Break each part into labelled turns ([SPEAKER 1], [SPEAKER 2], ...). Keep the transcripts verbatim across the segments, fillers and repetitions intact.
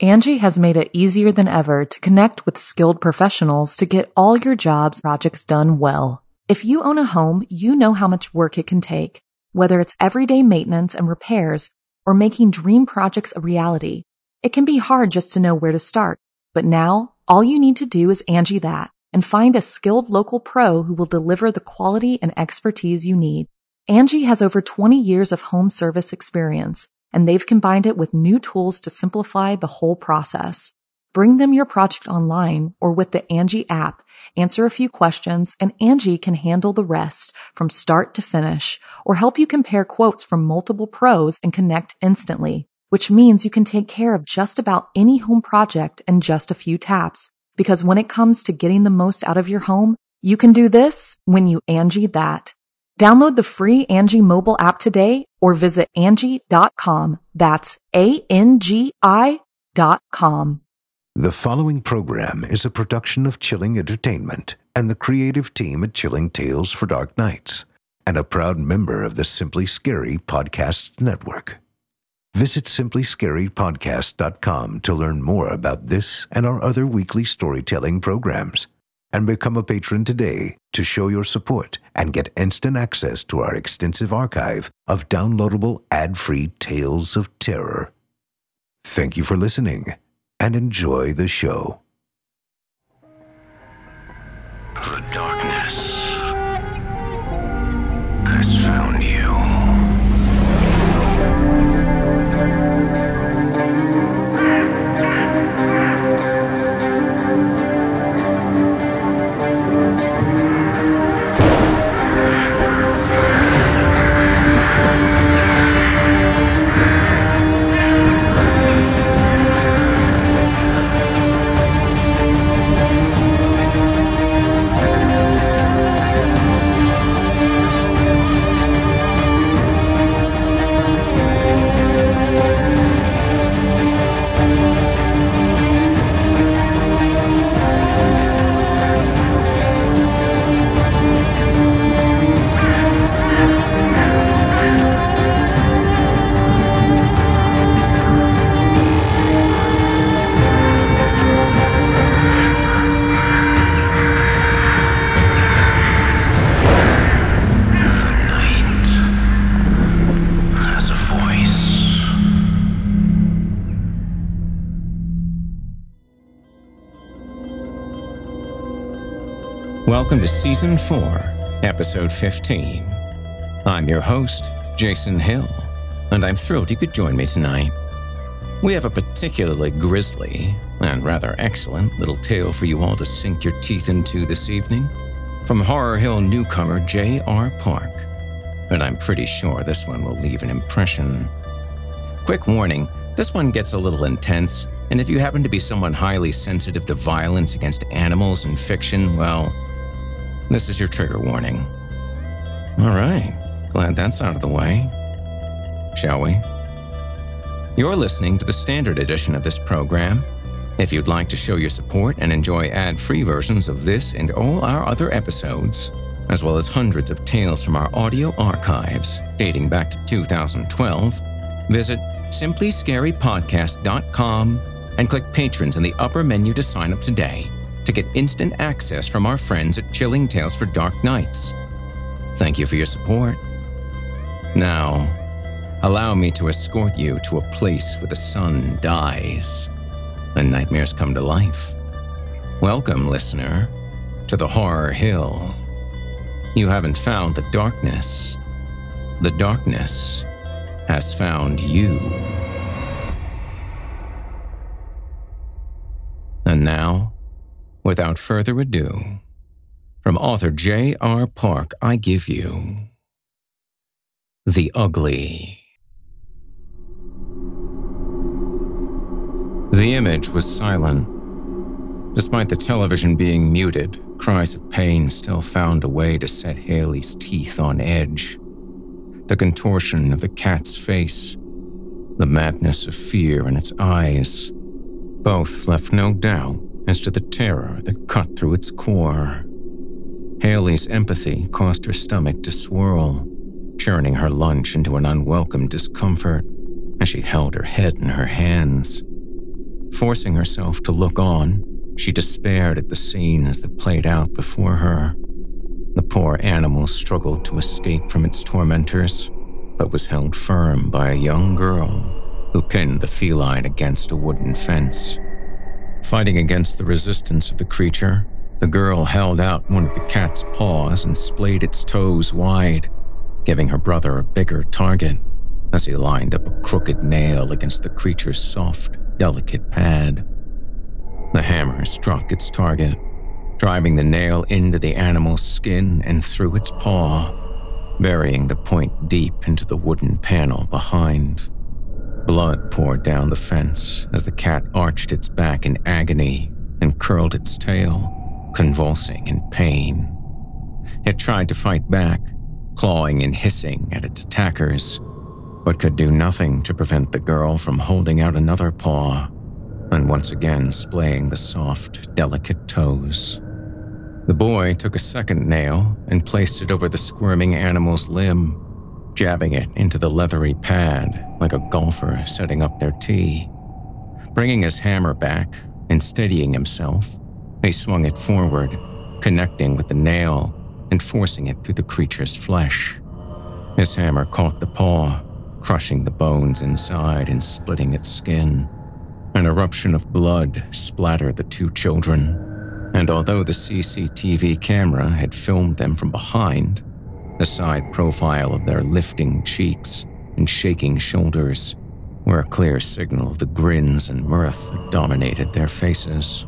[SPEAKER 1] Angie has made it easier than ever to connect with skilled professionals to get all your jobs projects done well. If you own a home, you know how much work it can take, whether it's everyday maintenance and repairs or making dream projects a reality. It can be hard just to know where to start, but now all you need to do is Angie that and find a skilled local pro who will deliver the quality and expertise you need. Angie has over twenty years of home service experience, and they've combined it with new tools to simplify the whole process. Bring them your project online or with the Angie app, answer a few questions, and Angie can handle the rest from start to finish or help you compare quotes from multiple pros and connect instantly, which means you can take care of just about any home project in just a few taps. Because when it comes to getting the most out of your home, you can do this when you Angie that. Download the free Angie mobile app today or visit Angie dot com. That's A N G I dot com.
[SPEAKER 2] The following program is a production of Chilling Entertainment and the creative team at Chilling Tales for Dark Nights, and a proud member of the Simply Scary Podcasts Network. Visit simply scary podcast dot com to learn more about this and our other weekly storytelling programs, and become a patron today to show your support and get instant access to our extensive archive of downloadable ad-free tales of terror. Thank you for listening and enjoy the show.
[SPEAKER 3] The darkness has found you. Welcome to Season four, Episode fifteen. I'm your host, Jason Hill, and I'm thrilled you could join me tonight. We have a particularly grisly and rather excellent little tale for you all to sink your teeth into this evening from Horror Hill newcomer J R Park, and I'm pretty sure this one will leave an impression. Quick warning, this one gets a little intense, and if you happen to be someone highly sensitive to violence against animals in fiction, well, this is your trigger warning. All right, glad that's out of the way. Shall we? You're listening to the standard edition of this program. If you'd like to show your support and enjoy ad-free versions of this and all our other episodes, as well as hundreds of tales from our audio archives dating back to two thousand twelve, visit simply scary podcast dot com and click Patrons in the upper menu to sign up today to get instant access from our friends at Chilling Tales for Dark Nights. Thank you for your support. Now, allow me to escort you to a place where the sun dies and nightmares come to life. Welcome, listener, to the Horror Hill. You haven't found the darkness. The darkness has found you. And now, without further ado, from author J R Park, I give you The Ugly. The image was silent. Despite the television being muted, cries of pain still found a way to set Haley's teeth on edge. The contortion of the cat's face, the madness of fear in its eyes, both left no doubt as to the terror that cut through its core. Haley's empathy caused her stomach to swirl, churning her lunch into an unwelcome discomfort as she held her head in her hands. Forcing herself to look on, she despaired at the scenes that played out before her. The poor animal struggled to escape from its tormentors, but was held firm by a young girl who pinned the feline against a wooden fence. Fighting against the resistance of the creature, the girl held out one of the cat's paws and splayed its toes wide, giving her brother a bigger target as he lined up a crooked nail against the creature's soft, delicate pad. The hammer struck its target, driving the nail into the animal's skin and through its paw, burying the point deep into the wooden panel behind. Blood poured down the fence as the cat arched its back in agony and curled its tail, convulsing in pain. It tried to fight back, clawing and hissing at its attackers, but could do nothing to prevent the girl from holding out another paw and once again splaying the soft, delicate toes. The boy took a second nail and placed it over the squirming animal's limb, jabbing it into the leathery pad like a golfer setting up their tee. Bringing his hammer back and steadying himself, he swung it forward, connecting with the nail and forcing it through the creature's flesh. His hammer caught the paw, crushing the bones inside and splitting its skin. An eruption of blood splattered the two children, and although the C C T V camera had filmed them from behind, the side profile of their lifting cheeks and shaking shoulders were a clear signal of the grins and mirth that dominated their faces.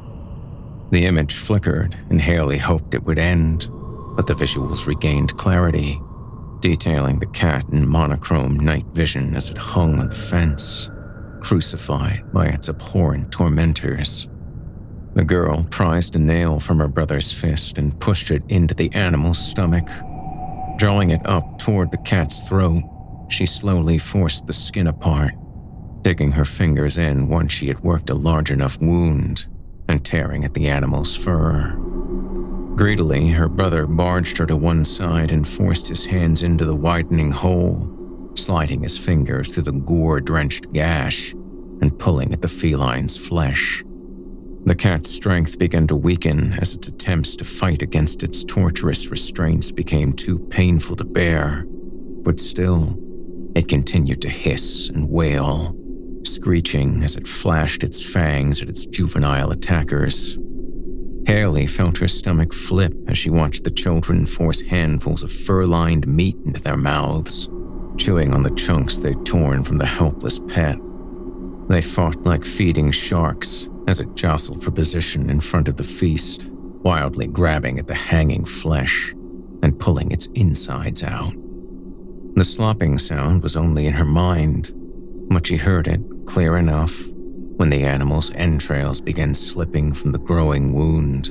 [SPEAKER 3] The image flickered, and Haley hoped it would end, but the visuals regained clarity, detailing the cat in monochrome night vision as it hung on the fence, crucified by its abhorrent tormentors. The girl prized a nail from her brother's fist and pushed it into the animal's stomach. Drawing it up toward the cat's throat, she slowly forced the skin apart, digging her fingers in once she had worked a large enough wound and tearing at the animal's fur. Greedily, her brother barged her to one side and forced his hands into the widening hole, sliding his fingers through the gore-drenched gash and pulling at the feline's flesh. The cat's strength began to weaken as its attempts to fight against its torturous restraints became too painful to bear, but still, it continued to hiss and wail, screeching as it flashed its fangs at its juvenile attackers. Haley felt her stomach flip as she watched the children force handfuls of fur-lined meat into their mouths, chewing on the chunks they'd torn from the helpless pet. They fought like feeding sharks as it jostled for position in front of the feast, wildly grabbing at the hanging flesh and pulling its insides out. The slopping sound was only in her mind, but she heard it clear enough when the animal's entrails began slipping from the growing wound,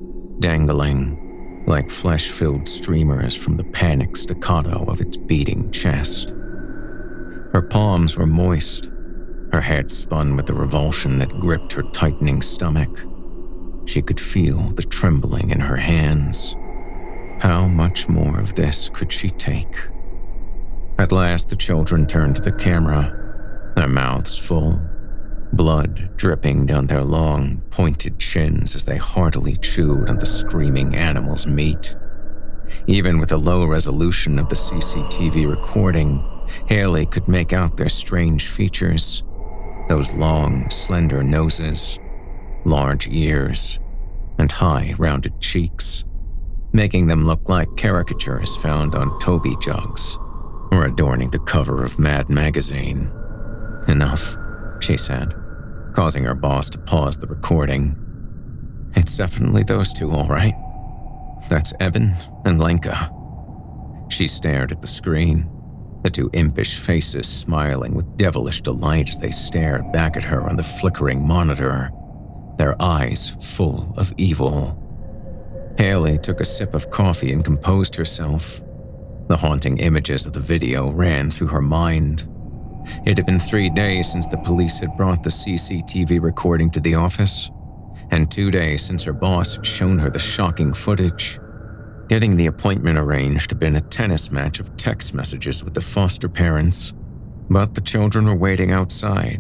[SPEAKER 3] dangling like flesh-filled streamers from the panic staccato of its beating chest. Her palms were moist, her head spun with the revulsion that gripped her tightening stomach. She could feel the trembling in her hands. How much more of this could she take? At last, the children turned to the camera, their mouths full, blood dripping down their long, pointed chins as they heartily chewed on the screaming animal's meat. Even with the low resolution of the C C T V recording, Haley could make out their strange features. Those long, slender noses, large ears, and high, rounded cheeks, making them look like caricatures found on Toby jugs or adorning the cover of Mad Magazine. Enough, she said, causing her boss to pause the recording. It's definitely those two, all right. That's Eben and Lenka. She stared at the screen, the two impish faces smiling with devilish delight as they stared back at her on the flickering monitor, their eyes full of evil. Haley took a sip of coffee and composed herself. The haunting images of the video ran through her mind. It had been three days since the police had brought the C C T V recording to the office, and two days since her boss had shown her the shocking footage. Getting the appointment arranged had been a tennis match of text messages with the foster parents, but the children were waiting outside,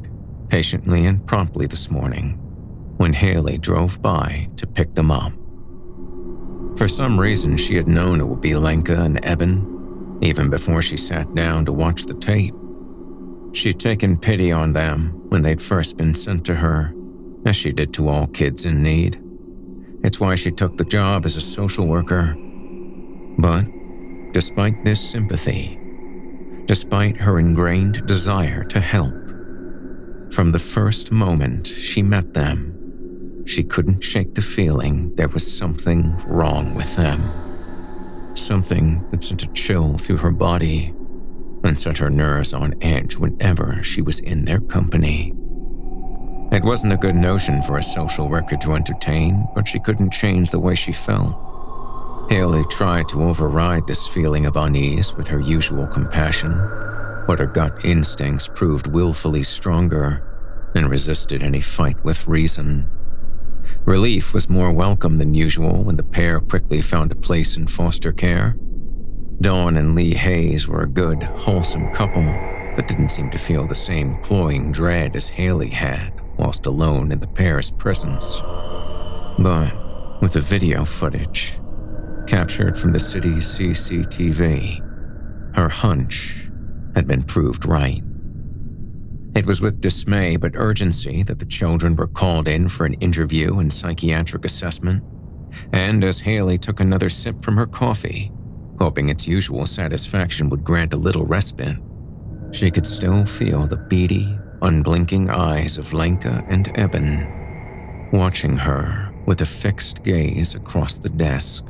[SPEAKER 3] patiently and promptly this morning when Haley drove by to pick them up. For some reason, she had known it would be Lenka and Eben, even before she sat down to watch the tape. She'd taken pity on them when they'd first been sent to her, as she did to all kids in need. It's why she took the job as a social worker. But despite this sympathy, despite her ingrained desire to help, from the first moment she met them, she couldn't shake the feeling there was something wrong with them. Something that sent a chill through her body and set her nerves on edge whenever she was in their company. It wasn't a good notion for a social worker to entertain, but she couldn't change the way she felt. Haley tried to override this feeling of unease with her usual compassion, but her gut instincts proved willfully stronger and resisted any fight with reason. Relief was more welcome than usual when the pair quickly found a place in foster care. Dawn and Lee Hayes were a good, wholesome couple that didn't seem to feel the same cloying dread as Haley had whilst alone in the pair's presence. But with the video footage captured from the city's C C T V, her hunch had been proved right. It was with dismay but urgency that the children were called in for an interview and psychiatric assessment, and as Haley took another sip from her coffee, hoping its usual satisfaction would grant a little respite, she could still feel the beady, unblinking eyes of Lenka and Eben, watching her with a fixed gaze across the desk.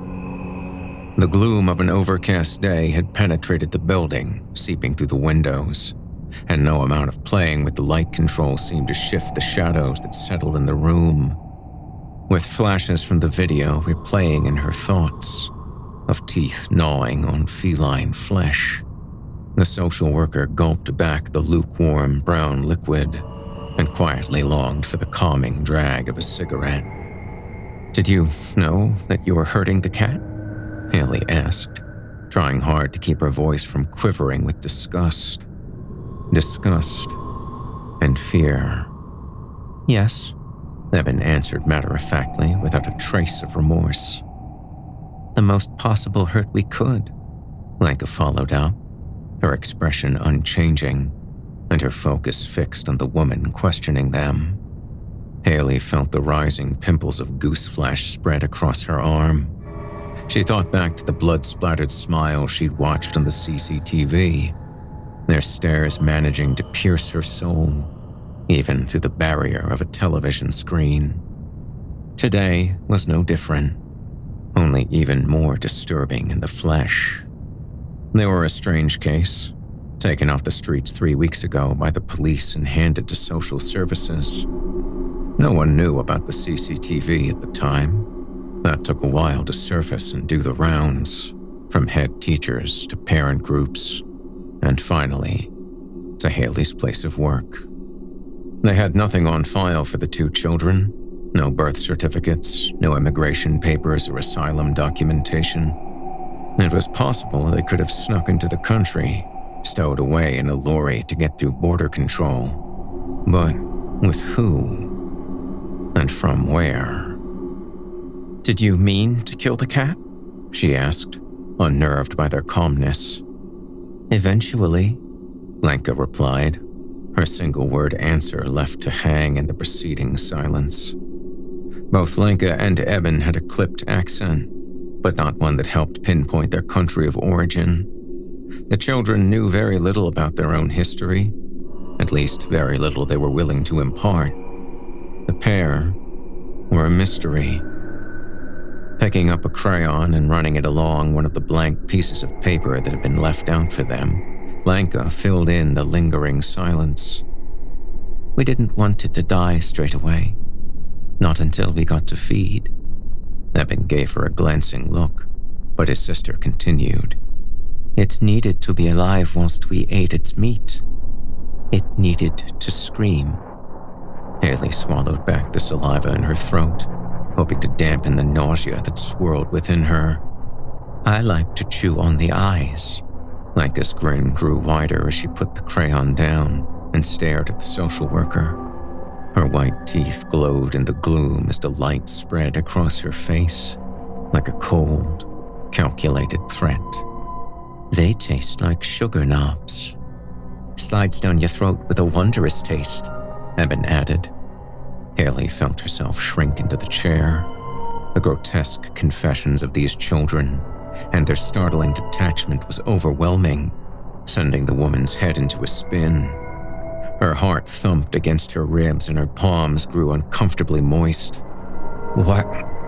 [SPEAKER 3] The gloom of an overcast day had penetrated the building, seeping through the windows, and no amount of playing with the light control seemed to shift the shadows that settled in the room, with flashes from the video replaying in her thoughts of teeth gnawing on feline flesh. The social worker gulped back the lukewarm brown liquid and quietly longed for the calming drag of a cigarette. "Did you know that you were hurting the cat?" Haley asked, trying hard to keep her voice from quivering with disgust. Disgust and fear. "Yes," Eben answered matter-of-factly without a trace of remorse. "The most possible hurt we could," Lenka followed up, her expression unchanging and her focus fixed on the woman questioning them. Haley felt the rising pimples of goose flesh spread across her arm. She thought back to the blood-splattered smile she'd watched on the C C T V, their stares managing to pierce her soul, even through the barrier of a television screen. Today was no different, only even more disturbing in the flesh. They were a strange case, taken off the streets three weeks ago by the police and handed to social services. No one knew about the C C T V at the time. That took a while to surface and do the rounds, from head teachers to parent groups, and finally, to Haley's place of work. They had nothing on file for the two children, no birth certificates, no immigration papers or asylum documentation. It was possible they could have snuck into the country, stowed away in a lorry to get through border control. But with who? And from where? "Did you mean to kill the cat?" she asked, unnerved by their calmness. "Eventually," Lenka replied, her single-word answer left to hang in the preceding silence. Both Lenka and Eben had a clipped accent, but not one that helped pinpoint their country of origin. The children knew very little about their own history, at least very little they were willing to impart. The pair were a mystery. Picking up a crayon and running it along one of the blank pieces of paper that had been left out for them, Lenka filled in the lingering silence. "We didn't want it to die straight away. Not until we got to feed." Eben gave her a glancing look, but his sister continued. "It needed to be alive whilst we ate its meat. It needed to scream." Haley swallowed back the saliva in her throat, hoping to dampen the nausea that swirled within her. "I like to chew on the eyes." Lenka's grin grew wider as she put the crayon down, and stared at the social worker. Her white teeth glowed in the gloom as the light spread across her face, like a cold, calculated threat. They taste like sugar knobs. Slides down your throat with a wondrous taste, Eben added. Haley felt herself shrink into the chair. The grotesque confessions of these children and their startling detachment was overwhelming, sending the woman's head into a spin. Her heart thumped against her ribs and her palms grew uncomfortably moist. What?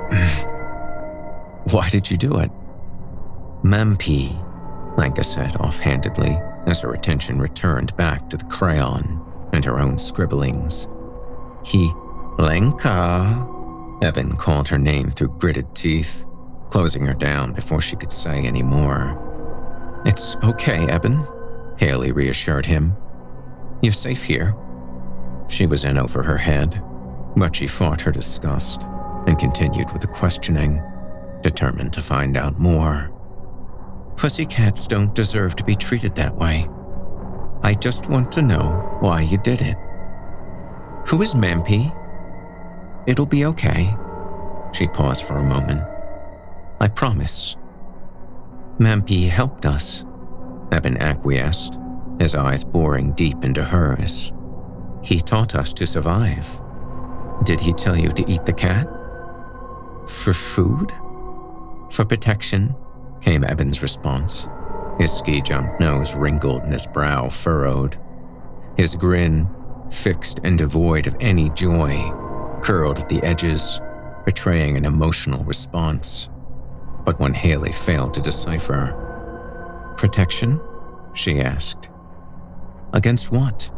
[SPEAKER 3] Why did you do it? Mampi, Lenka said offhandedly as her attention returned back to the crayon and her own scribblings. He, Lenka, Eben called her name through gritted teeth, closing her down before she could say any more. It's okay, Eben, Haley reassured him. You're safe here. She was in over her head, but she fought her disgust and continued with the questioning, determined to find out more. Pussycats don't deserve to be treated that way. I just want to know why you did it. Who is Mampi? It'll be okay. She paused for a moment. I promise. Mampi helped us, Eben acquiesced, his eyes boring deep into hers. He taught us to survive. Did he tell you to eat the cat? For food? For protection, came Eben's response. His ski-jump nose wrinkled and his brow furrowed. His grin, fixed and devoid of any joy, curled at the edges, betraying an emotional response. But when Haley failed to decipher, protection? She asked. Against what?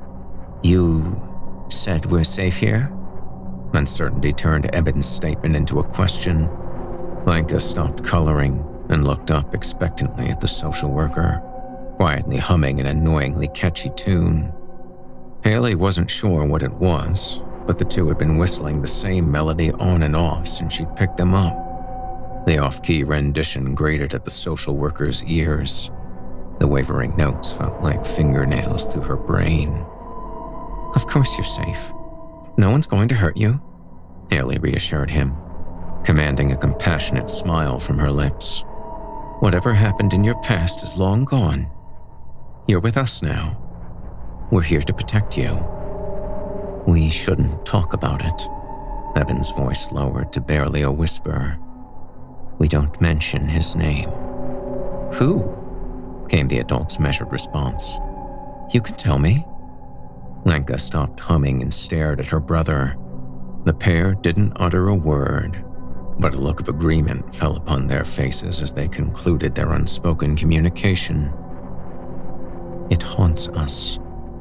[SPEAKER 3] You said we're safe here? Uncertainty turned Eben's statement into a question. Lenka stopped coloring and looked up expectantly at the social worker, quietly humming an annoyingly catchy tune. Haley wasn't sure what it was, but the two had been whistling the same melody on and off since she'd picked them up. The off-key rendition grated at the social worker's ears. The wavering notes felt like fingernails through her brain. Of course you're safe. No one's going to hurt you, Haley reassured him, commanding a compassionate smile from her lips. Whatever happened in your past is long gone. You're with us now. We're here to protect you. We shouldn't talk about it. Eben's voice lowered to barely a whisper. We don't mention his name. Who? Came the adult's measured response. You can tell me. Lenka stopped humming and stared at her brother. The pair didn't utter a word, but a look of agreement fell upon their faces as they concluded their unspoken communication. It haunts us.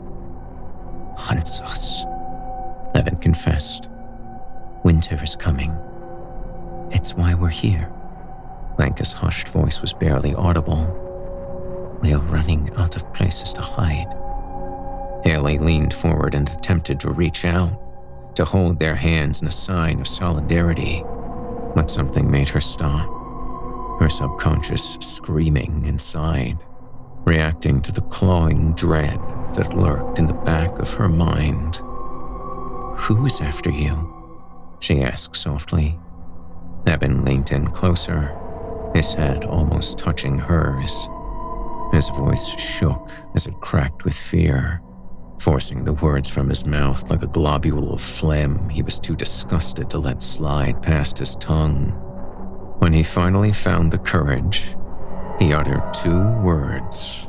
[SPEAKER 3] Haunts us, Eben confessed. Winter is coming. It's why we're here. Lenka's hushed voice was barely audible. We are running out of places to hide. Haley leaned forward and attempted to reach out, to hold their hands in a sign of solidarity, but something made her stop, her subconscious screaming inside, reacting to the clawing dread that lurked in the back of her mind. Who is after you? She asked softly. Eben leaned in closer, his head almost touching hers. His voice shook as it cracked with fear, forcing the words from his mouth like a globule of phlegm he was too disgusted to let slide past his tongue. When he finally found the courage, he uttered two words.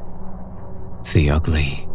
[SPEAKER 3] The ugly.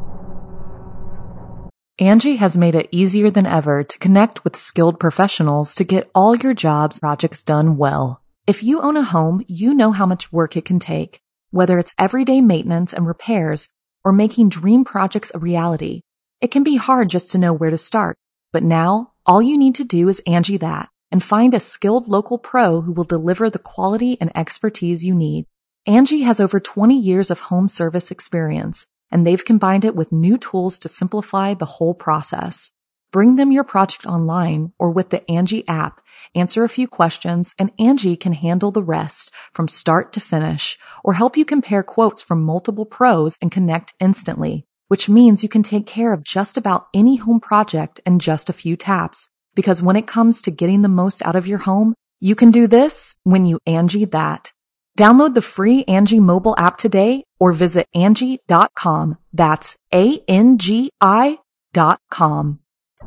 [SPEAKER 1] Angie has made it easier than ever to connect with skilled professionals to get all your jobs projects done well. If you own a home, you know how much work it can take, whether it's everyday maintenance and repairs or making dream projects a reality. It can be hard just to know where to start, but now all you need to do is Angie that and find a skilled local pro who will deliver the quality and expertise you need. Angie has over twenty years of home service experience, and they've combined it with new tools to simplify the whole process. Bring them your project online or with the Angie app, answer a few questions, and Angie can handle the rest from start to finish or help you compare quotes from multiple pros and connect instantly. which means you can take care of just about any home project in just a few taps. Because when it comes to getting the most out of your home, you can do this when you Angie that. Download the free Angie mobile app today or visit Angie dot com. That's A N G I dot com.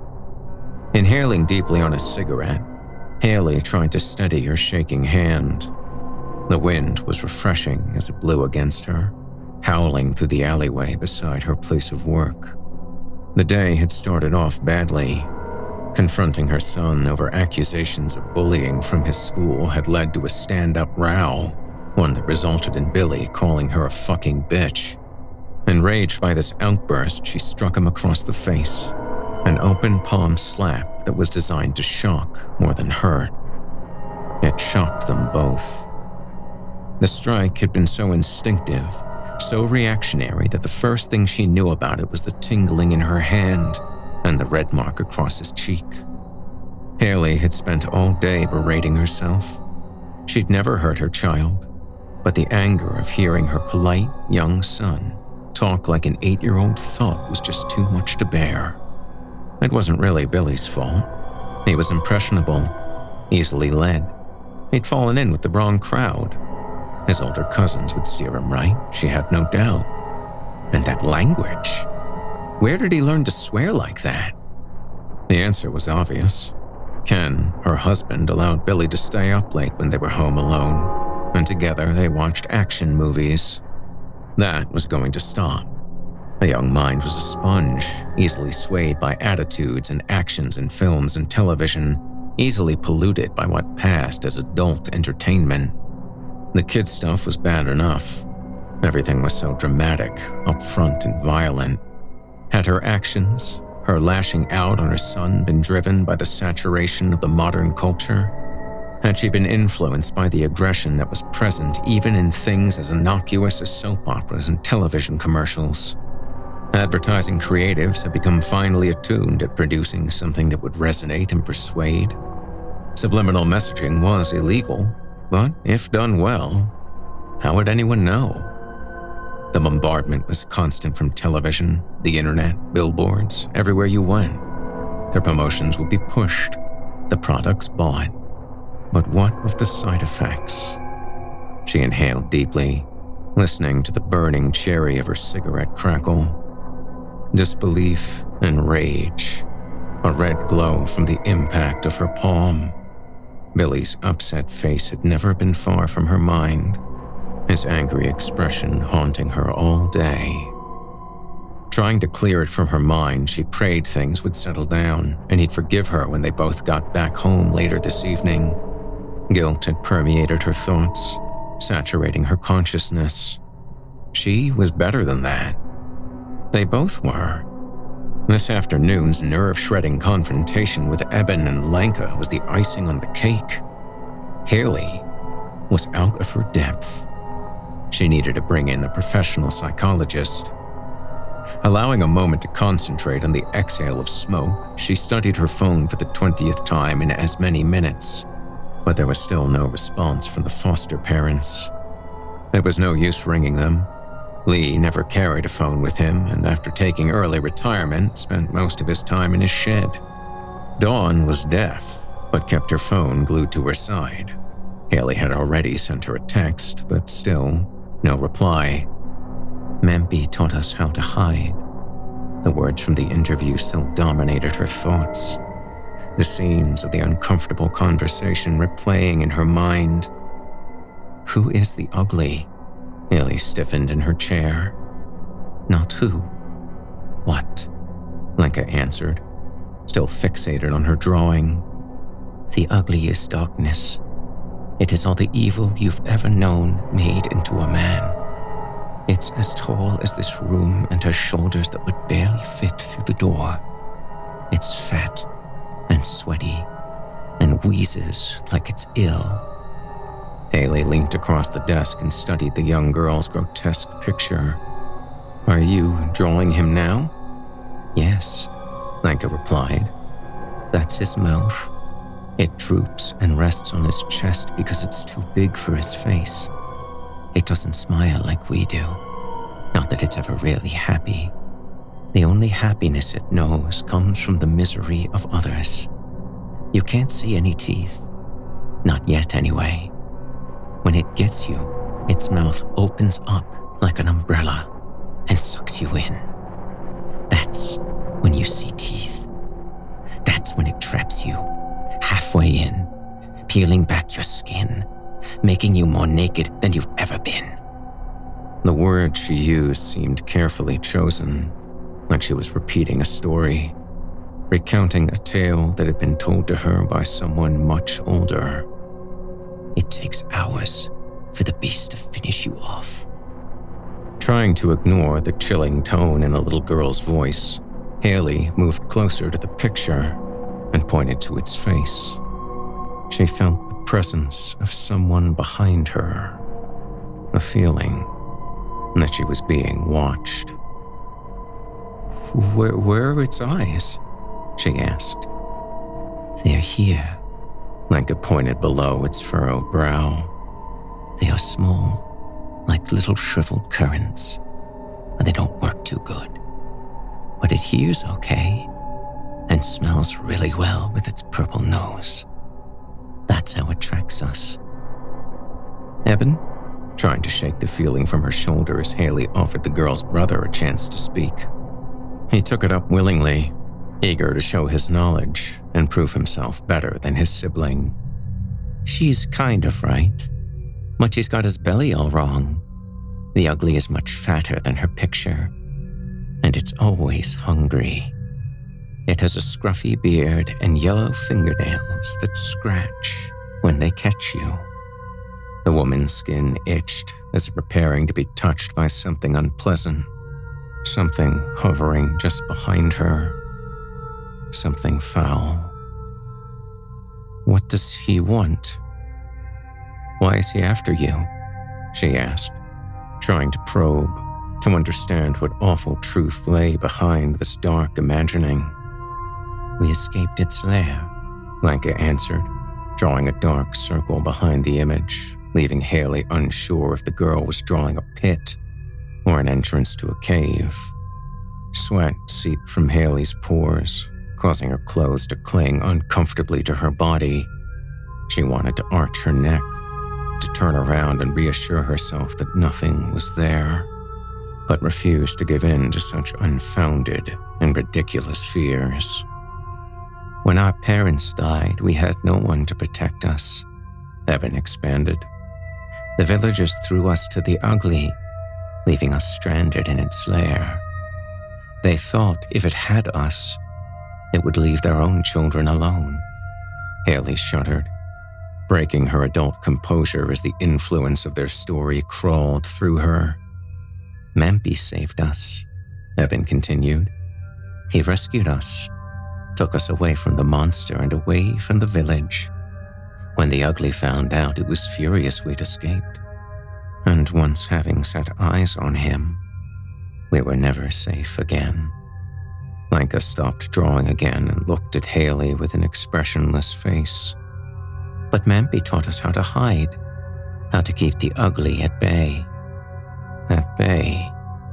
[SPEAKER 3] Inhaling deeply on a cigarette, Haley tried to steady her shaking hand. The wind was refreshing as it blew against her, howling through the alleyway beside her place of work. The day had started off badly. Confronting her son over accusations of bullying from his school had led to a stand-up row, one that resulted in Billy calling her a fucking bitch. Enraged by this outburst, she struck him across the face, an open palm slap that was designed to shock more than hurt. It shocked them both. The strike had been so instinctive, so reactionary that the first thing she knew about it was the tingling in her hand and the red mark across his cheek. Haley had spent all day berating herself. She'd never hurt her child, but the anger of hearing her polite young son talk like an eight-year-old thought was just too much to bear. It wasn't really Billy's fault. He was impressionable, easily led. He'd fallen in with the wrong crowd. His older cousins would steer him right, she had no doubt. And that language. Where did he learn to swear like that? The answer was obvious. Ken, her husband, allowed Billy to stay up late when they were home alone, and together they watched action movies. That was going to stop. A young mind was a sponge, easily swayed by attitudes and actions in films and television, easily polluted by what passed as adult entertainment. The kid stuff was bad enough. Everything was so dramatic, upfront and violent. Had her actions, her lashing out on her son, been driven by the saturation of the modern culture? Had she been influenced by the aggression that was present even in things as innocuous as soap operas and television commercials? Advertising creatives had become finely attuned at producing something that would resonate and persuade. Subliminal messaging was illegal, but if done well, how would anyone know? The bombardment was constant from television, the internet, billboards, everywhere you went. Their promotions would be pushed, the products bought. But what of the side effects? She inhaled deeply, listening to the burning cherry of her cigarette crackle. Disbelief and rage, a red glow from the impact of her palm. Billy's upset face had never been far from her mind, his angry expression haunting her all day. Trying to clear it from her mind, she prayed things would settle down and he'd forgive her when they both got back home later this evening. Guilt had permeated her thoughts, saturating her consciousness. She was better than that. They both were. This afternoon's nerve-shredding confrontation with Eben and Lenka was the icing on the cake. Haley was out of her depth. She needed to bring in a professional psychologist. Allowing a moment to concentrate on the exhale of smoke, she studied her phone for the twentieth time in as many minutes, but there was still no response from the foster parents. It was no use ringing them. Lee never carried a phone with him, and after taking early retirement, spent most of his time in his shed. Dawn was deaf, but kept her phone glued to her side. Haley had already sent her a text, but still, no reply. Mempi taught us how to hide. The words from the interview still dominated her thoughts. The scenes of the uncomfortable conversation replaying in her mind. Who is the ugly? Haley stiffened in her chair. Not who. What? Lenka answered, still fixated on her drawing. The ugly is darkness. It is all the evil you've ever known made into a man. It's as tall as this room and has shoulders that would barely fit through the door. It's fat and sweaty and wheezes like it's ill. Haley leaned across the desk and studied the young girl's grotesque picture. Are you drawing him now? Yes, Lenka replied. That's his mouth. It droops and rests on his chest because it's too big for his face. It doesn't smile like we do. Not that it's ever really happy. The only happiness it knows comes from the misery of others. You can't see any teeth. Not yet, anyway. When it gets you, its mouth opens up like an umbrella and sucks you in. That's when you see teeth. That's when it traps you, halfway in, peeling back your skin, making you more naked than you've ever been. The word she used seemed carefully chosen, like she was repeating a story, recounting a tale that had been told to her by someone much older. It takes hours for the beast to finish you off. Trying to ignore the chilling tone in the little girl's voice, Haley moved closer to the picture and pointed to its face. She felt the presence of someone behind her, a feeling that she was being watched. Where, where are its eyes? She asked. They're here. Lanka pointed below its furrowed brow. They are small, like little shriveled currants, and they don't work too good. But it hears okay, and smells really well with its purple nose. That's how it tracks us. Eben, trying to shake the feeling from her shoulders, Haley offered the girl's brother a chance to speak. He took it up willingly, eager to show his knowledge and prove himself better than his sibling. She's kind of right, but she's got his belly all wrong. The ugly is much fatter than her picture, and it's always hungry. It has a scruffy beard and yellow fingernails that scratch when they catch you. The woman's skin itched as if preparing to be touched by something unpleasant, something hovering just behind her, something foul. What does he want? Why is he after you? She asked, trying to probe, to understand what awful truth lay behind this dark imagining. We escaped its lair, Lanka answered, drawing a dark circle behind the image, leaving Haley unsure if the girl was drawing a pit or an entrance to a cave. Sweat seeped from Haley's pores, causing her clothes to cling uncomfortably to her body. She wanted to arch her neck, to turn around and reassure herself that nothing was there, but refused to give in to such unfounded and ridiculous fears. When our parents died, we had no one to protect us, Eben expanded. The villagers threw us to the ugly, leaving us stranded in its lair. They thought if it had us, it would leave their own children alone. Haley shuddered, breaking her adult composure as the influence of their story crawled through her. Mampy saved us, Eben continued. He rescued us, took us away from the monster and away from the village. When the ugly found out, it was furious we'd escaped. And once having set eyes on him, we were never safe again. Lanka stopped drawing again and looked at Haley with an expressionless face. But Mampy taught us how to hide, how to keep the ugly at bay. At bay.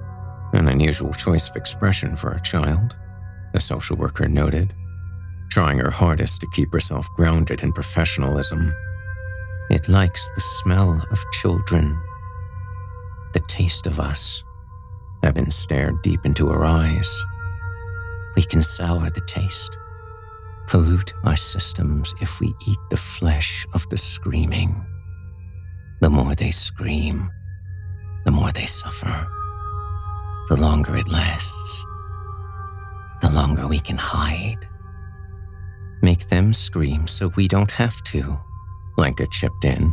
[SPEAKER 3] An unusual choice of expression for a child, the social worker noted, trying her hardest to keep herself grounded in professionalism. It likes the smell of children, the taste of us. Eben stared deep into her eyes. We can sour the taste, pollute our systems if we eat the flesh of the screaming. The more they scream, the more they suffer. The longer it lasts, the longer we can hide. Make them scream so we don't have to, Lanka chipped in.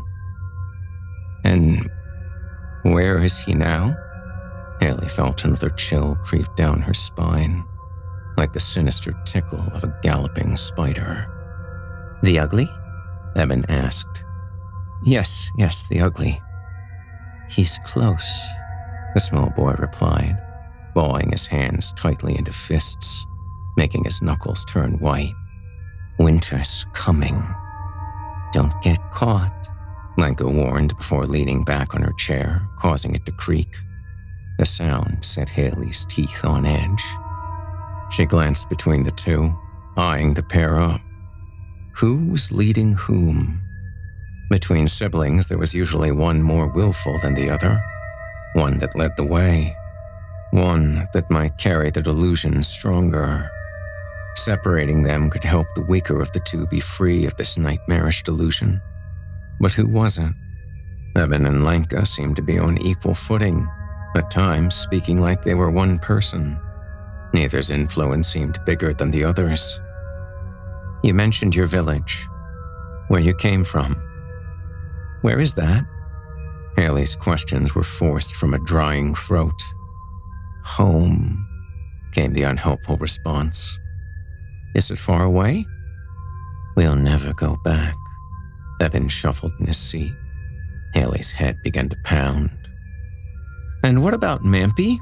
[SPEAKER 3] And where is he now? Haley felt another chill creep down her spine, like the sinister tickle of a galloping spider. The ugly? Eben asked. Yes, yes, the ugly. He's close, the small boy replied, balling his hands tightly into fists, making his knuckles turn white. Winter's coming. Don't get caught, Lanka warned before leaning back on her chair, causing it to creak. The sound set Haley's teeth on edge. She glanced between the two, eyeing the pair up. Who was leading whom? Between siblings, there was usually one more willful than the other, one that led the way, one that might carry the delusion stronger. Separating them could help the weaker of the two be free of this nightmarish delusion. But who was it? Eben and Lenka seemed to be on equal footing, at times speaking like they were one person. Neither's influence seemed bigger than the other's. You mentioned your village, where you came from. Where is that? Haley's questions were forced from a drying throat. Home, came the unhelpful response. Is it far away? We'll never go back. Eben shuffled in his seat. Haley's head began to pound. And what about Mampy?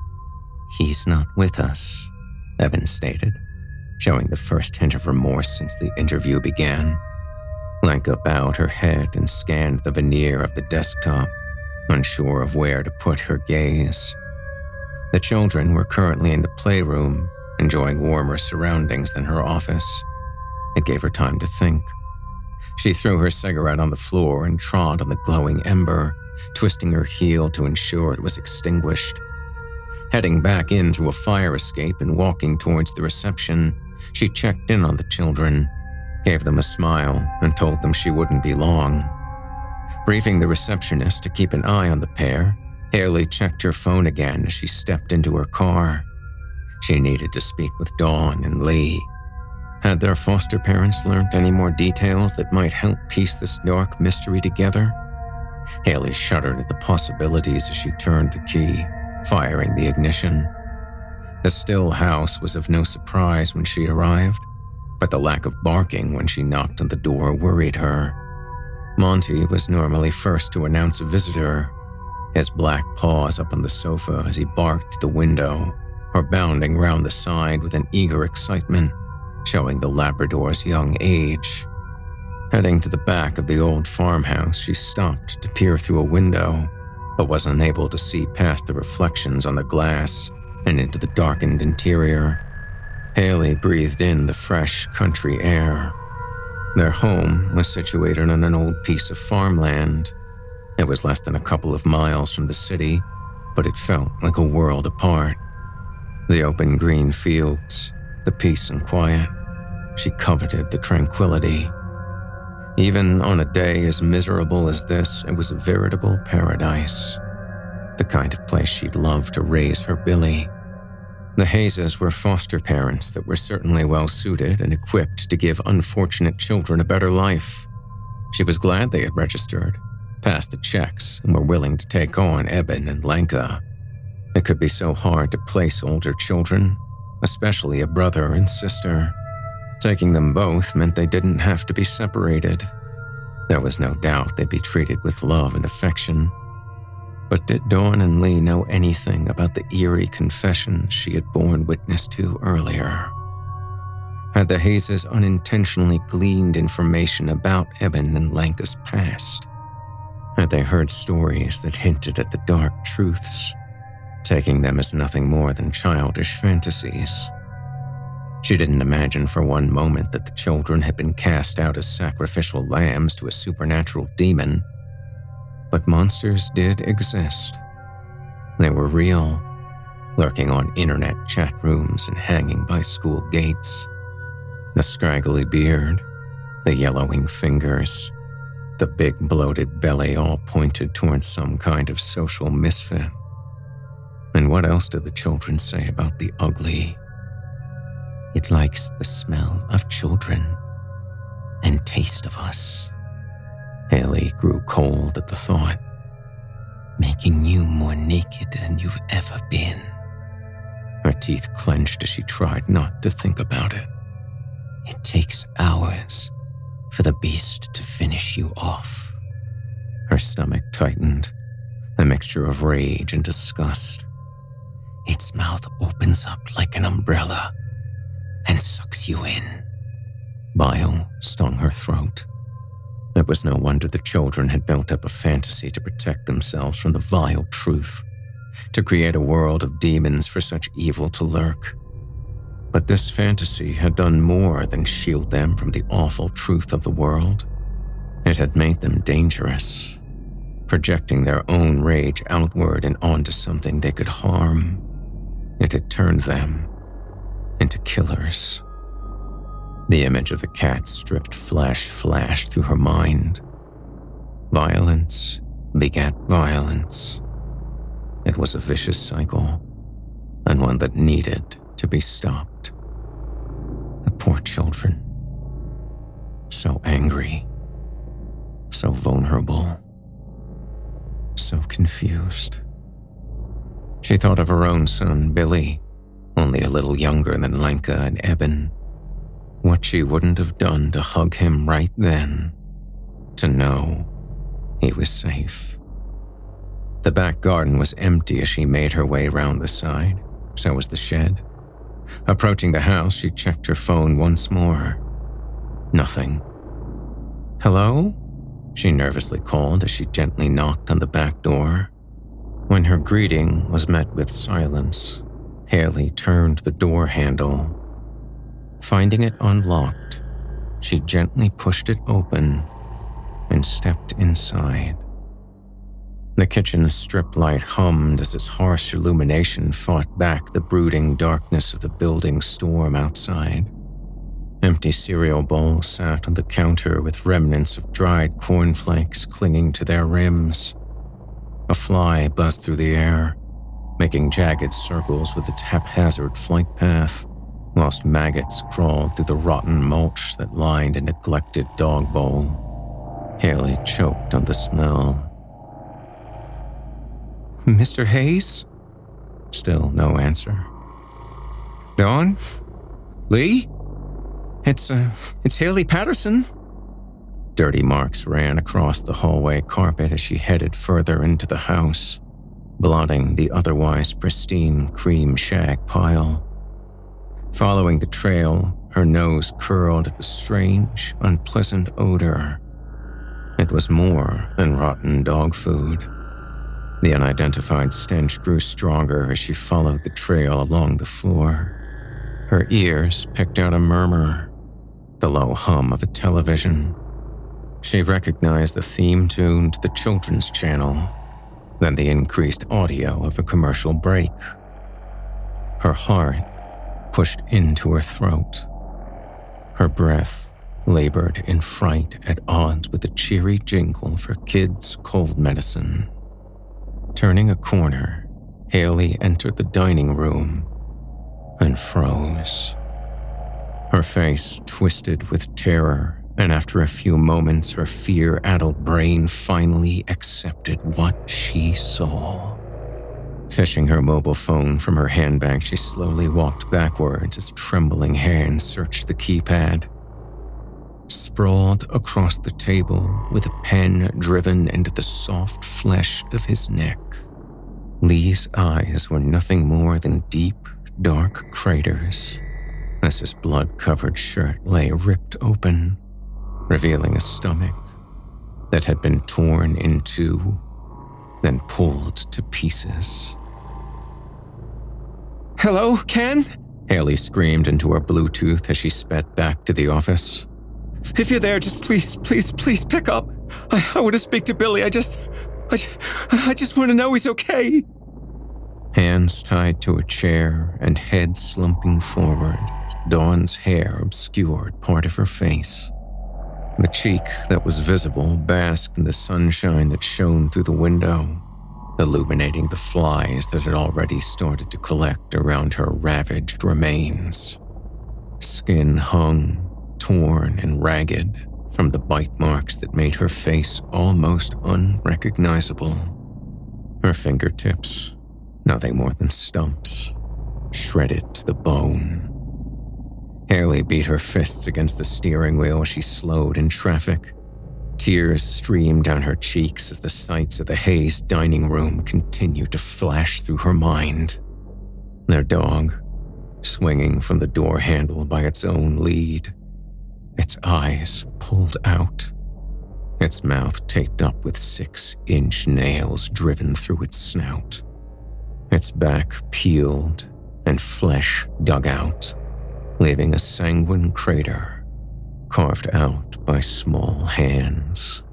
[SPEAKER 3] He's not with us, Eben stated, showing the first hint of remorse since the interview began. Lenka bowed her head and scanned the veneer of the desktop, unsure of where to put her gaze. The children were currently in the playroom, enjoying warmer surroundings than her office. It gave her time to think. She threw her cigarette on the floor and trod on the glowing ember, twisting her heel to ensure it was extinguished. Heading back in through a fire escape and walking towards the reception, she checked in on the children, gave them a smile, and told them she wouldn't be long. Briefing the receptionist to keep an eye on the pair, Haley checked her phone again as she stepped into her car. She needed to speak with Dawn and Lee. Had their foster parents learned any more details that might help piece this dark mystery together? Haley shuddered at the possibilities as she turned the key, firing the ignition. The still house was of no surprise when she arrived, but the lack of barking when she knocked on the door worried her. Monty was normally first to announce a visitor, his black paws up on the sofa as he barked at the window, or bounding round the side with an eager excitement, showing the Labrador's young age. Heading to the back of the old farmhouse, she stopped to peer through a window, but was unable to see past the reflections on the glass and into the darkened interior. Haley breathed in the fresh country air. Their home was situated on an old piece of farmland. It was less than a couple of miles from the city, but it felt like a world apart. The open green fields, the peace and quiet. She coveted the tranquility. Even on a day as miserable as this, it was a veritable paradise. The kind of place she'd love to raise her Billy. The Hazes were foster parents that were certainly well-suited and equipped to give unfortunate children a better life. She was glad they had registered, passed the checks, and were willing to take on Eben and Lenka. It could be so hard to place older children, especially a brother and sister. Taking them both meant they didn't have to be separated. There was no doubt they'd be treated with love and affection. But did Dawn and Lee know anything about the eerie confessions she had borne witness to earlier? Had the Hazes unintentionally gleaned information about Eben and Lenka's past? Had they heard stories that hinted at the dark truths, taking them as nothing more than childish fantasies? She didn't imagine for one moment that the children had been cast out as sacrificial lambs to a supernatural demon. But monsters did exist. They were real, lurking on internet chat rooms and hanging by school gates. The scraggly beard, the yellowing fingers, the big bloated belly all pointed towards some kind of social misfit. And what else did the children say about the ugly? It likes the smell of children and taste of us. Haley grew cold at the thought, making you more naked than you've ever been. Her teeth clenched as she tried not to think about it. It takes hours for the beast to finish you off. Her stomach tightened, a mixture of rage and disgust. Its mouth opens up like an umbrella and sucks you in. Bile stung her throat. It was no wonder the children had built up a fantasy to protect themselves from the vile truth, to create a world of demons for such evil to lurk. But this fantasy had done more than shield them from the awful truth of the world. It had made them dangerous, projecting their own rage outward and onto something they could harm. It had turned them into killers. The image of the cat stripped flesh flashed through her mind. Violence begat violence. It was a vicious cycle, and one that needed to be stopped. The poor children. So angry. So vulnerable. So confused. She thought of her own son, Billy, only a little younger than Lenka and Eben. What she wouldn't have done to hug him right then, to know he was safe. The back garden was empty as she made her way round the side. So was the shed. Approaching the house, she checked her phone once more. Nothing. "Hello?" she nervously called as she gently knocked on the back door. When her greeting was met with silence, Haley turned the door handle. Finding it unlocked, she gently pushed it open and stepped inside. The kitchen's strip light hummed as its harsh illumination fought back the brooding darkness of the building storm outside. Empty cereal bowls sat on the counter with remnants of dried cornflakes clinging to their rims. A fly buzzed through the air, making jagged circles with its haphazard flight path, whilst maggots crawled through the rotten mulch that lined a neglected dog bowl. Haley choked on the smell. "Mister Hayes?" Still no answer. "Dawn? Lee? It's, uh, it's Haley Patterson." Dirty marks ran across the hallway carpet as she headed further into the house, blotting the otherwise pristine cream shag pile. Following the trail, her nose curled at the strange, unpleasant odor. It was more than rotten dog food. The unidentified stench grew stronger as she followed the trail along the floor. Her ears picked out a murmur, the low hum of a television. She recognized the theme tune to the children's channel, then the increased audio of a commercial break. Her heart pushed into her throat. Her breath labored in fright at odds with the cheery jingle for kids' cold medicine. Turning a corner, Haley entered the dining room and froze. Her face twisted with terror, and after a few moments, her fear-addled brain finally accepted what she saw. Fishing her mobile phone from her handbag, she slowly walked backwards as trembling hands searched the keypad. Sprawled across the table with a pen driven into the soft flesh of his neck, Lee's eyes were nothing more than deep, dark craters as his blood-covered shirt lay ripped open, revealing a stomach that had been torn in two, then pulled to pieces. "Hello, Ken?" Haley screamed into her Bluetooth as she sped back to the office. "If you're there, just please, please, please pick up. I, I want to speak to Billy. I just, I, I just want to know he's okay." Hands tied to a chair and head slumping forward, Dawn's hair obscured part of her face. The cheek that was visible basked in the sunshine that shone through the window, illuminating the flies that had already started to collect around her ravaged remains. Skin hung, torn and ragged from the bite marks that made her face almost unrecognizable. Her fingertips, nothing more than stumps, shredded to the bone. Haley beat her fists against the steering wheel as she slowed in traffic. Tears streamed down her cheeks as the sights of the Hayes dining room continued to flash through her mind. Their dog, swinging from the door handle by its own lead, its eyes pulled out, its mouth taped up with six-inch nails driven through its snout, its back peeled and flesh dug out, leaving a sanguine crater carved out by small hands.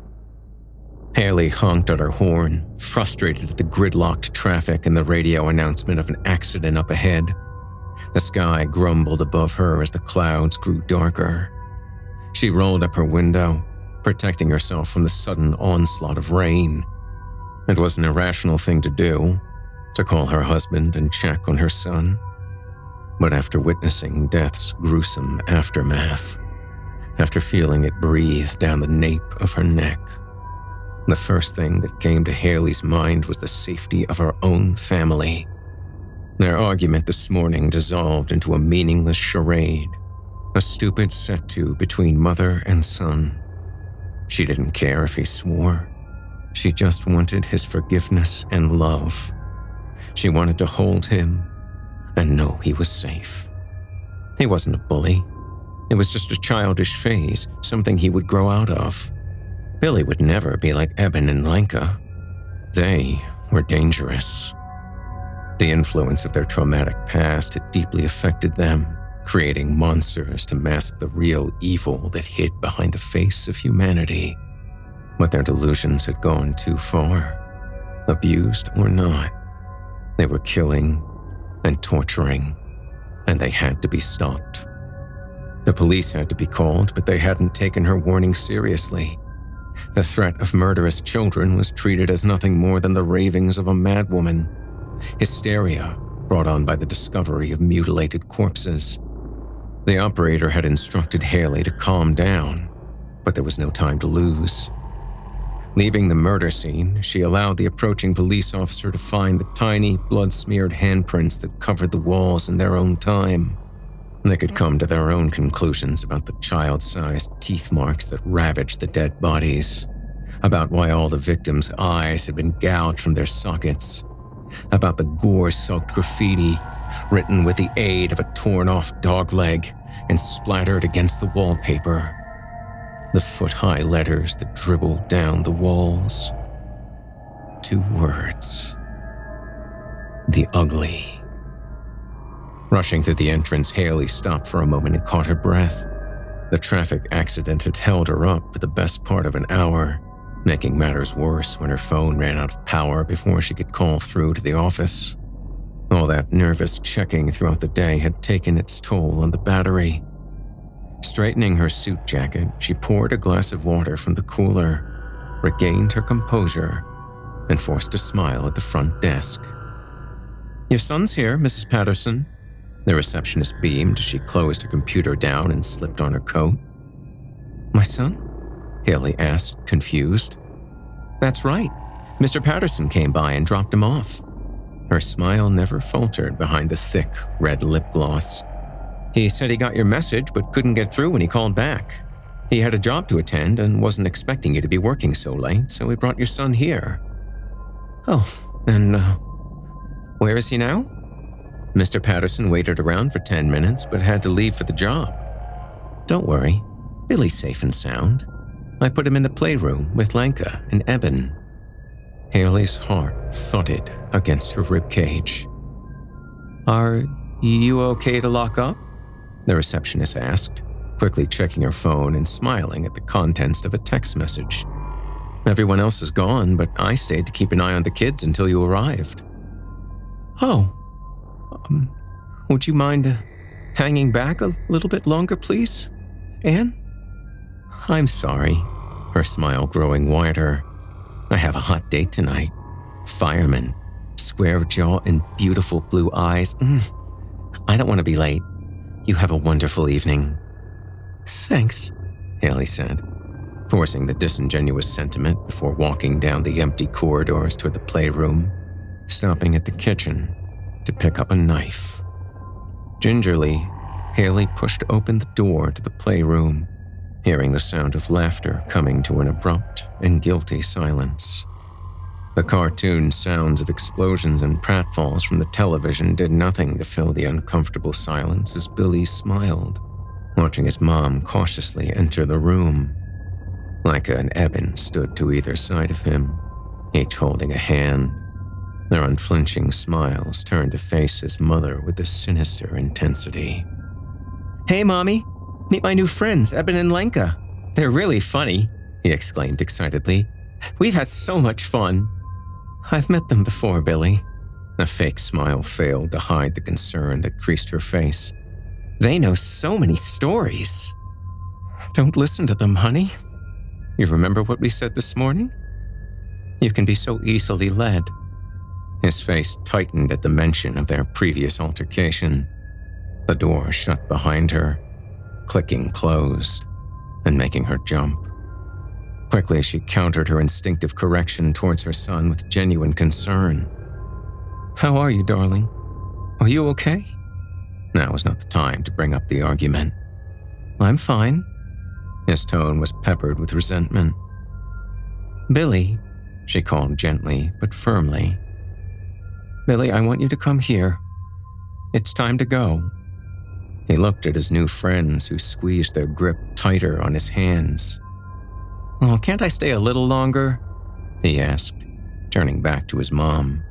[SPEAKER 3] Haley honked at her horn, frustrated at the gridlocked traffic and the radio announcement of an accident up ahead. The sky grumbled above her as the clouds grew darker. She rolled up her window, protecting herself from the sudden onslaught of rain. It was an irrational thing to do, to call her husband and check on her son. But after witnessing death's gruesome aftermath, after feeling it breathe down the nape of her neck, the first thing that came to Haley's mind was the safety of her own family. Their argument this morning dissolved into a meaningless charade, a stupid set-to between mother and son. She didn't care if he swore. She just wanted his forgiveness and love. She wanted to hold him and know he was safe. He wasn't a bully. It was just a childish phase, something he would grow out of. Billy would never be like Eben and Lenka. They were dangerous. The influence of their traumatic past had deeply affected them, creating monsters to mask the real evil that hid behind the face of humanity. But their delusions had gone too far. Abused or not, they were killing and torturing, and they had to be stopped. The police had to be called, but they hadn't taken her warning seriously. The threat of murderous children was treated as nothing more than the ravings of a madwoman. Hysteria brought on by the discovery of mutilated corpses. The operator had instructed Haley to calm down, but there was no time to lose. Leaving the murder scene, she allowed the approaching police officer to find the tiny, blood-smeared handprints that covered the walls in their own time. They could come to their own conclusions about the child-sized teeth marks that ravaged the dead bodies, about why all the victims' eyes had been gouged from their sockets, about the gore-soaked graffiti written with the aid of a torn-off dogleg and splattered against the wallpaper, the foot-high letters that dribbled down the walls. Two words. The Ugly. Rushing through the entrance, Haley stopped for a moment and caught her breath. The traffic accident had held her up for the best part of an hour, making matters worse when her phone ran out of power before she could call through to the office. All that nervous checking throughout the day had taken its toll on the battery. Straightening her suit jacket, she poured a glass of water from the cooler, regained her composure, and forced a smile at the front desk. "Your son's here, Missus Patterson." The receptionist beamed as she closed her computer down and slipped on her coat. "My son?" Haley asked, confused. "That's right. Mister Patterson came by and dropped him off." Her smile never faltered behind the thick, red lip gloss. "He said he got your message but couldn't get through when he called back. He had a job to attend and wasn't expecting you to be working so late, so he brought your son here." "Oh, and uh, where is he now?" "Mister Patterson waited around for ten minutes but had to leave for the job." "Don't worry, Billy's safe and sound. I put him in the playroom with Lenka and Eben." Haley's heart thudded against her ribcage. "Are you okay to lock up?" the receptionist asked, quickly checking her phone and smiling at the contents of a text message. "Everyone else is gone, but I stayed to keep an eye on the kids until you arrived." "Oh, um, would you mind uh, hanging back a little bit longer, please, Anne?" "I'm sorry," her smile growing wider. "I have a hot date tonight. Fireman, square jaw and beautiful blue eyes. Mm. I don't want to be late. You have a wonderful evening." "Thanks," Haley said, forcing the disingenuous sentiment before walking down the empty corridors toward the playroom, stopping at the kitchen to pick up a knife. Gingerly, Haley pushed open the door to the playroom, hearing the sound of laughter coming to an abrupt and guilty silence. The cartoon sounds of explosions and pratfalls from the television did nothing to fill the uncomfortable silence as Billy smiled, watching his mom cautiously enter the room. Lenka and Eben stood to either side of him, each holding a hand. Their unflinching smiles turned to face his mother with a sinister intensity. "Hey, Mommy, meet my new friends, Eben and Lenka. They're really funny," he exclaimed excitedly. "We've had so much fun." "I've met them before, Billy." A fake smile failed to hide the concern that creased her face. "They know so many stories." "Don't listen to them, honey. You remember what we said this morning? You can be so easily led." His face tightened at the mention of their previous altercation. The door shut behind her, clicking closed and making her jump. Quickly, she countered her instinctive correction towards her son with genuine concern. "How are you, darling? Are you okay?" Now was not the time to bring up the argument. "I'm fine." His tone was peppered with resentment. "Billy," she called gently but firmly. "Billy, I want you to come here. It's time to go." He looked at his new friends who squeezed their grip tighter on his hands. "Oh, can't I stay a little longer?" he asked, turning back to his mom.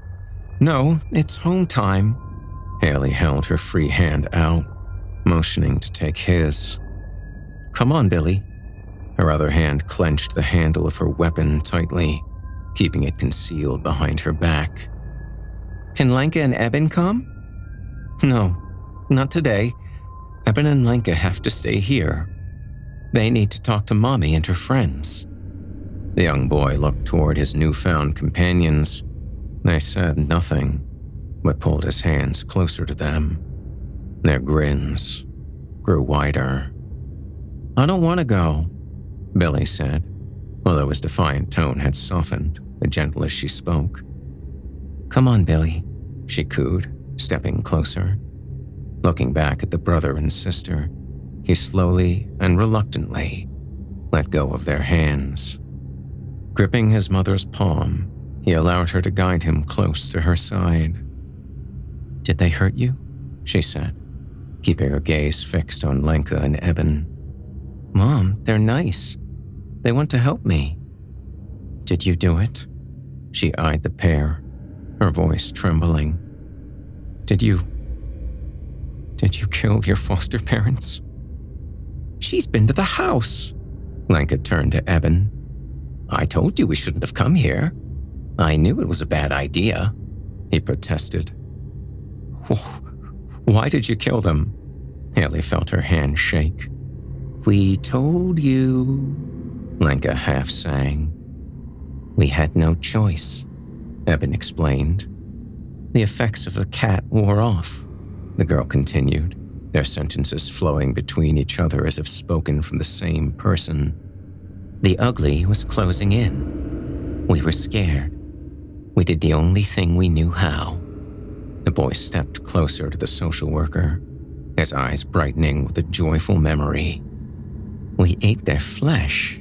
[SPEAKER 3] "No, it's home time." Haley held her free hand out, motioning to take his. "Come on, Billy." Her other hand clenched the handle of her weapon tightly, keeping it concealed behind her back. "Can Lenka and Eben come?" "No, not today. Eben and Lenka have to stay here. They need to talk to Mommy and her friends." The young boy looked toward his newfound companions. They said nothing, but pulled his hands closer to them. Their grins grew wider. "I don't want to go," Billy said, although his defiant tone had softened the gentle as she spoke. "Come on, Billy," she cooed, stepping closer. Looking back at the brother and sister, he slowly and reluctantly let go of their hands. Gripping his mother's palm, he allowed her to guide him close to her side. "Did they hurt you?" she said, keeping her gaze fixed on Lenka and Eben. "Mom, they're nice. They want to help me." "Did you do it?" She eyed the pair, her voice trembling. Did you... Did you kill your foster parents?" "She's been to the house." Lenka turned to Eben. "I told you we shouldn't have come here. I knew it was a bad idea," he protested. "Why did you kill them?" Haley felt her hand shake. "We told you," Lenka half sang. "We had no choice," Eben explained. "The effects of the cat wore off," the girl continued, their sentences flowing between each other as if spoken from the same person. "The ugly was closing in. We were scared. We did the only thing we knew how." The boy stepped closer to the social worker, his eyes brightening with a joyful memory. "We ate their flesh,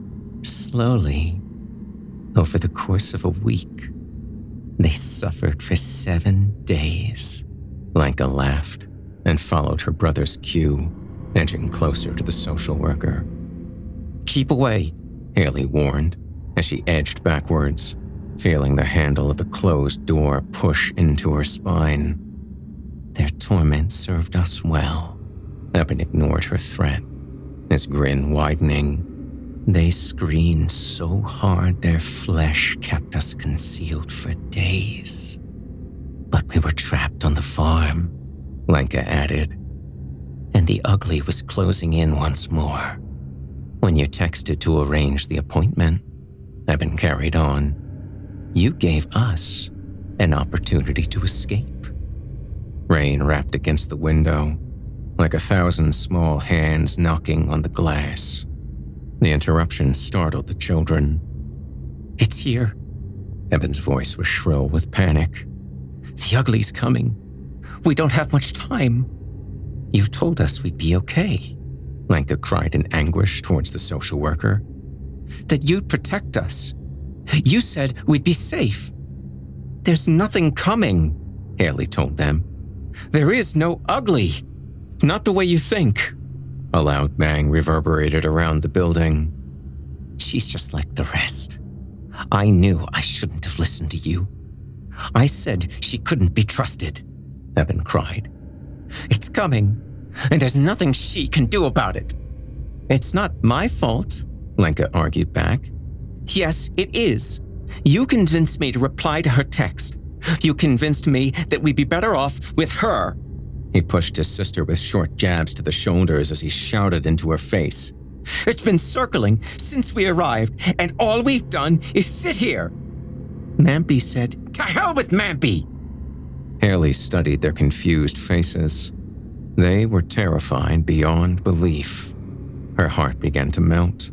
[SPEAKER 3] slowly, over the course of a week. They suffered for seven days." Lenka laughed and followed her brother's cue, edging closer to the social worker. "Keep away," Haley warned as she edged backwards, feeling the handle of the closed door push into her spine. "Their torment served us well." Eben ignored her threat, his grin widening. "They screamed so hard their flesh kept us concealed for days. But we were trapped on the farm," Lenka added. "And the ugly was closing in once more. When you texted to arrange the appointment," Eben carried on, "you gave us an opportunity to escape." Rain rapped against the window, like a thousand small hands knocking on the glass. The interruption startled the children. "It's here." Eben's voice was shrill with panic. "The ugly's coming. We don't have much time." "You told us we'd be okay," Lenka cried in anguish towards the social worker. "That you'd protect us. You said we'd be safe." "There's nothing coming," Haley told them. "There is no ugly. Not the way you think." A loud bang reverberated around the building. "She's just like the rest. I knew I shouldn't have listened to you. I said she couldn't be trusted," Eben cried. "It's coming. and there's nothing she can do about it. It's not my fault, Lenka argued back. Yes, it is. You convinced me to reply to her text. You convinced me that we'd be better off with her. He pushed his sister with short jabs to the shoulders as he shouted into her face. It's been circling since we arrived, and all we've done is sit here. Mampy said, to hell with Mampy! Haley studied their confused faces. They were terrified beyond belief. Her heart began to melt.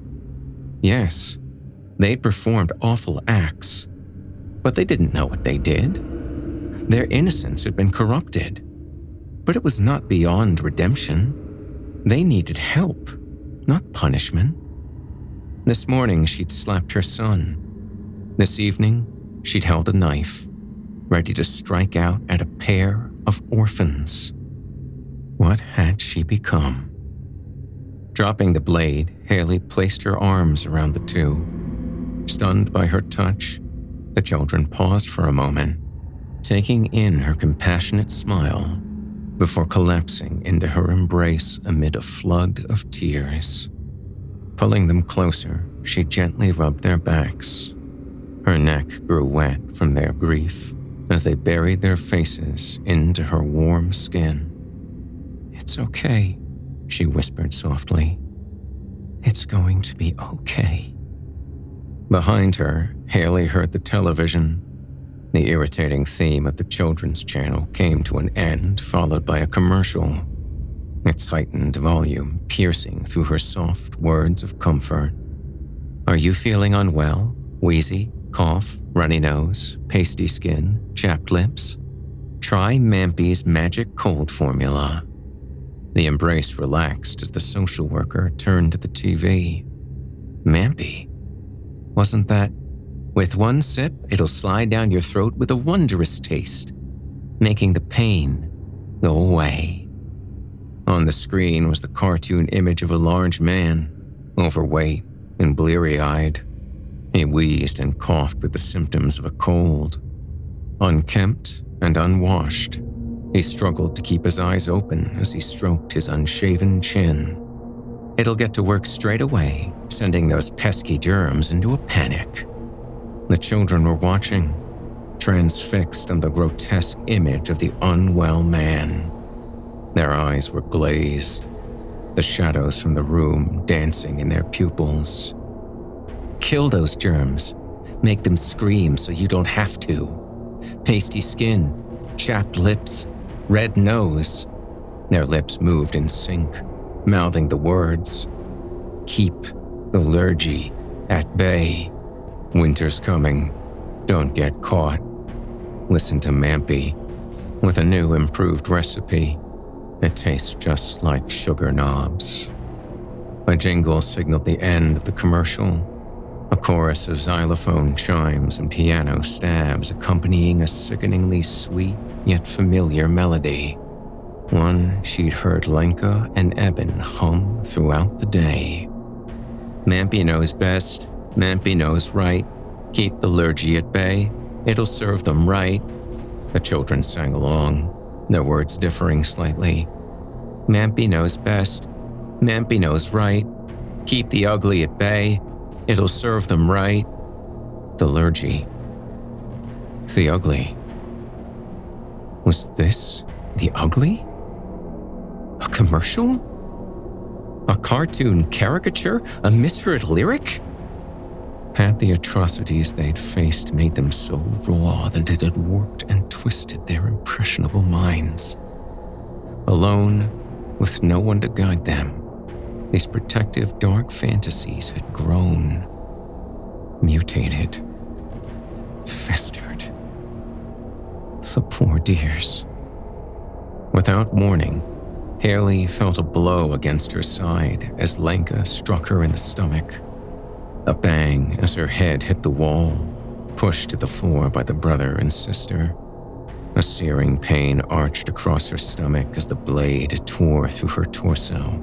[SPEAKER 3] Yes, they'd performed awful acts, but they didn't know what they did. Their innocence had been corrupted, but it was not beyond redemption. They needed help, not punishment. This morning, she'd slapped her son. This evening, she'd held a knife, ready to strike out at a pair of orphans. What had she become? Dropping the blade, Haley placed her arms around the two. Stunned by her touch, the children paused for a moment, taking in her compassionate smile before collapsing into her embrace amid a flood of tears. Pulling them closer, she gently rubbed their backs. Her neck grew wet from their grief as they buried their faces into her warm skin. It's okay, she whispered softly. It's going to be okay. Behind her, Haley heard the television. The irritating theme of the children's channel came to an end, followed by a commercial, its heightened volume piercing through her soft words of comfort. Are you feeling unwell, wheezy, cough, runny nose, pasty skin, chapped lips? Try Mampy's magic cold formula. The embrace relaxed as the social worker turned to the T V. Mampy? Wasn't that, with one sip, it'll slide down your throat with a wondrous taste, making the pain go away. On the screen was the cartoon image of a large man, overweight and bleary-eyed. He wheezed and coughed with the symptoms of a cold. Unkempt and unwashed, he struggled to keep his eyes open as he stroked his unshaven chin. It'll get to work straight away, sending those pesky germs into a panic. The children were watching, transfixed on the grotesque image of the unwell man. Their eyes were glazed, the shadows from the room dancing in their pupils. Kill those germs. Make them scream so you don't have to. Pasty skin, chapped lips, red nose. Their lips moved in sync, mouthing the words. Keep the lurgy at bay. Winter's coming. Don't get caught. Listen to Mampy. With a new improved recipe, it tastes just like sugar knobs. A jingle signaled the end of the commercial. A chorus of xylophone chimes and piano stabs accompanying a sickeningly sweet yet familiar melody. One she'd heard Lenka and Eben hum throughout the day. Mampy knows best. Mampy knows right. Keep the lurgy at bay. It'll serve them right. The children sang along, their words differing slightly. Mampy knows best. Mampy knows right. Keep the ugly at bay. It'll serve them right. The lurgy. The ugly. Was this the ugly? A commercial? A cartoon caricature? A misheard lyric? Had the atrocities they'd faced made them so raw that it had warped and twisted their impressionable minds? Alone, with no one to guide them, these protective dark fantasies had grown, mutated, festered. The poor dears. Without warning, Haley felt a blow against her side as Lenka struck her in the stomach. A bang as her head hit the wall, pushed to the floor by the brother and sister. A searing pain arched across her stomach as the blade tore through her torso.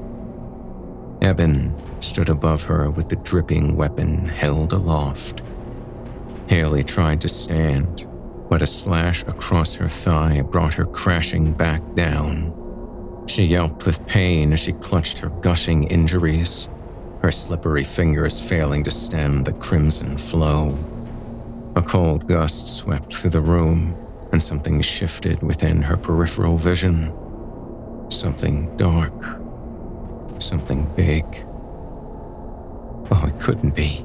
[SPEAKER 3] Eben stood above her with the dripping weapon held aloft. Haley tried to stand, but a slash across her thigh brought her crashing back down. She yelped with pain as she clutched her gushing injuries, her slippery fingers failing to stem the crimson flow. A cold gust swept through the room, and something shifted within her peripheral vision. Something dark. Something big. Oh, it couldn't be.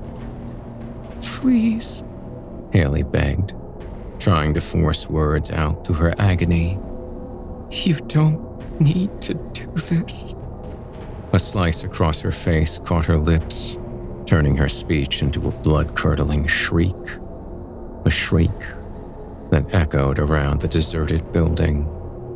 [SPEAKER 3] "Please," Haley begged, trying to force words out through her agony. "You don't need to do this." A slice across her face caught her lips, turning her speech into a blood-curdling shriek. A shriek that echoed around the deserted building.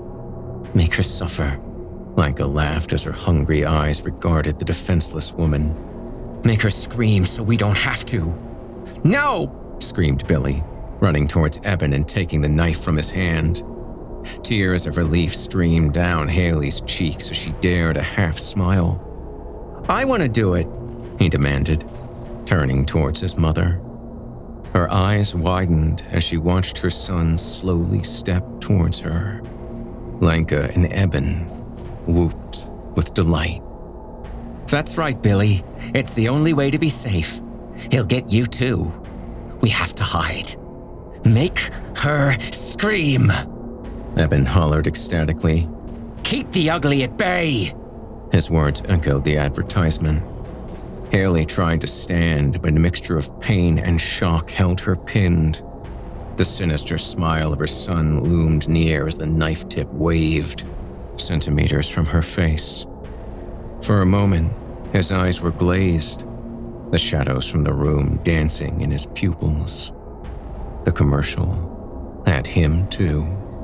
[SPEAKER 3] "Make her suffer," Lanka laughed as her hungry eyes regarded the defenseless woman. "Make her scream so we don't have to." "No!" screamed Billy, running towards Eben and taking the knife from his hand. Tears of relief streamed down Haley's cheeks as she dared a half-smile. "I want to do it," he demanded, turning towards his mother. Her eyes widened as she watched her son slowly step towards her. Lanka and Eben whooped with delight. "That's right, Billy. It's the only way to be safe. He'll get you too. We have to hide. Make her scream!" Eben hollered ecstatically. "Keep the ugly at bay!" His words echoed the advertisement. Haley tried to stand, but a mixture of pain and shock held her pinned. The sinister smile of her son loomed near as the knife tip waved, centimeters from her face. For a moment, his eyes were glazed, the shadows from the room dancing in his pupils. The commercial had him too.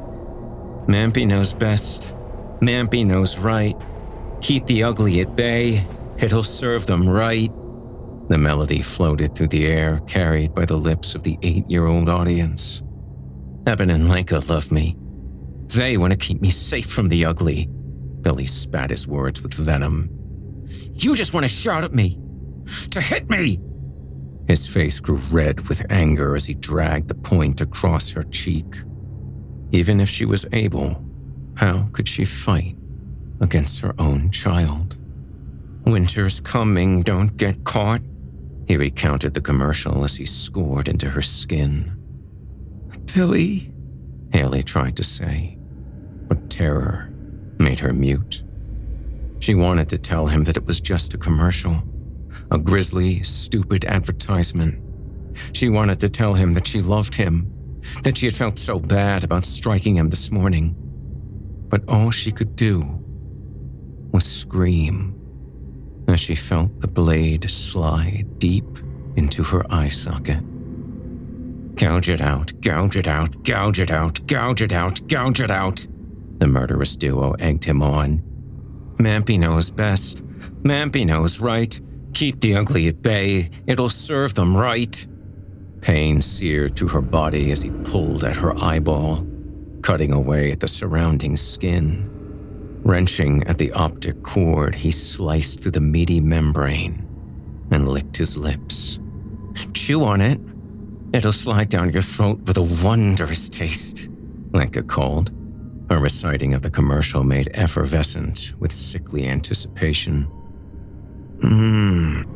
[SPEAKER 3] "Mampy knows best. Mampy knows right. Keep the ugly at bay. It'll serve them right." The melody floated through the air, carried by the lips of the eight-year-old audience. "Eben and Lanka love me. They want to keep me safe from the ugly." Billy spat his words with venom. "You just want to shout at me. To hit me!" His face grew red with anger as he dragged the point across her cheek. Even if she was able, how could she fight against her own child? "Winter's coming, don't get caught," he recounted the commercial as he scored into her skin. "Billy," Haley tried to say, but terror made her mute. She wanted to tell him that it was just a commercial, a grisly, stupid advertisement. She wanted to tell him that she loved him, that she had felt so bad about striking him this morning. But all she could do was scream as she felt the blade slide deep into her eye socket. "Gouge it out, gouge it out, gouge it out, gouge it out, gouge it out," the murderous duo egged him on. "Mampy knows best. Mampy knows right. Keep the ugly at bay. It'll serve them right." Pain seared through her body as he pulled at her eyeball, cutting away at the surrounding skin. Wrenching at the optic cord, he sliced through the meaty membrane and licked his lips. "Chew on it. It'll slide down your throat with a wondrous taste," Lanka called. Her reciting of the commercial made effervescent with sickly anticipation. Mmm,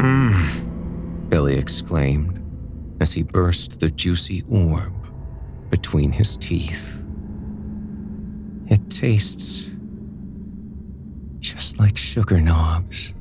[SPEAKER 3] mmm, Billy exclaimed as he burst the juicy orb between his teeth. "It tastes just like sugar knobs."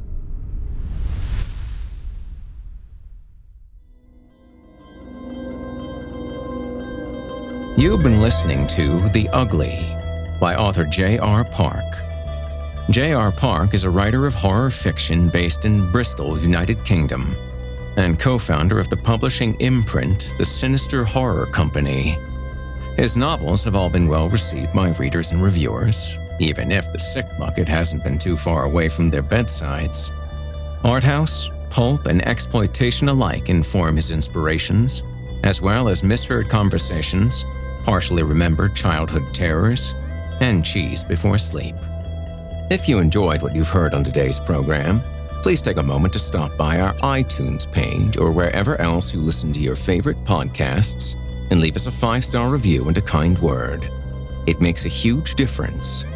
[SPEAKER 3] You've been listening to The Ugly by author J R Park. J R Park is a writer of horror fiction based in Bristol, United Kingdom, and co-founder of the publishing imprint The Sinister Horror Company. His novels have all been well received by readers and reviewers, even if the sick bucket hasn't been too far away from their bedsides. Arthouse, pulp, and exploitation alike inform his inspirations, as well as misheard conversations, partially remembered childhood terrors, and cheese before sleep. If you enjoyed what you've heard on today's program, please take a moment to stop by our iTunes page or wherever else you listen to your favorite podcasts and leave us a five-star review and a kind word. It makes a huge difference.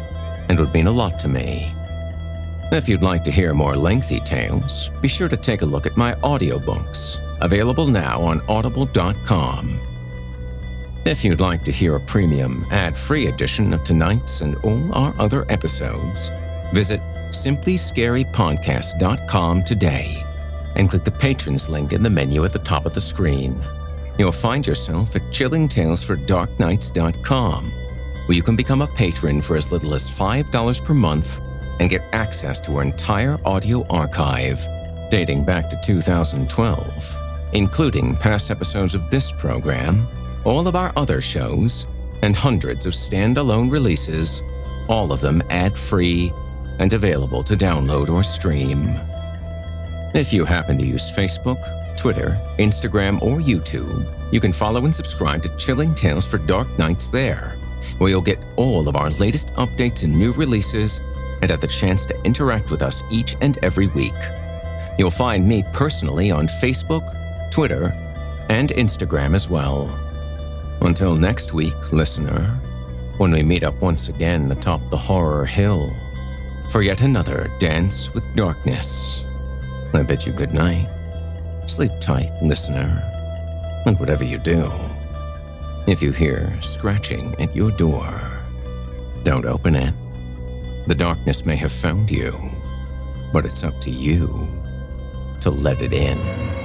[SPEAKER 3] and would mean a lot to me. If you'd like to hear more lengthy tales, be sure to take a look at my audiobooks, available now on audible dot com. If you'd like to hear a premium, ad-free edition of tonight's and all our other episodes, visit simply scary podcast dot com today and click the Patrons link in the menu at the top of the screen. You'll find yourself at chilling tales for dark nights dot com, where you can become a patron for as little as five dollars per month and get access to our entire audio archive dating back to two thousand twelve, including past episodes of this program, all of our other shows, and hundreds of standalone releases, all of them ad-free and available to download or stream. If you happen to use Facebook, Twitter, Instagram, or YouTube, you can follow and subscribe to Chilling Tales for Dark Nights there, where you'll get all of our latest updates and new releases and have the chance to interact with us each and every week. You'll find me personally on Facebook, Twitter, and Instagram as well. Until next week, listener, when we meet up once again atop the horror hill for yet another Dance with Darkness, I bid you good night. Sleep tight, listener, and whatever you do, if you hear scratching at your door, don't open it. The darkness may have found you, but it's up to you to let it in.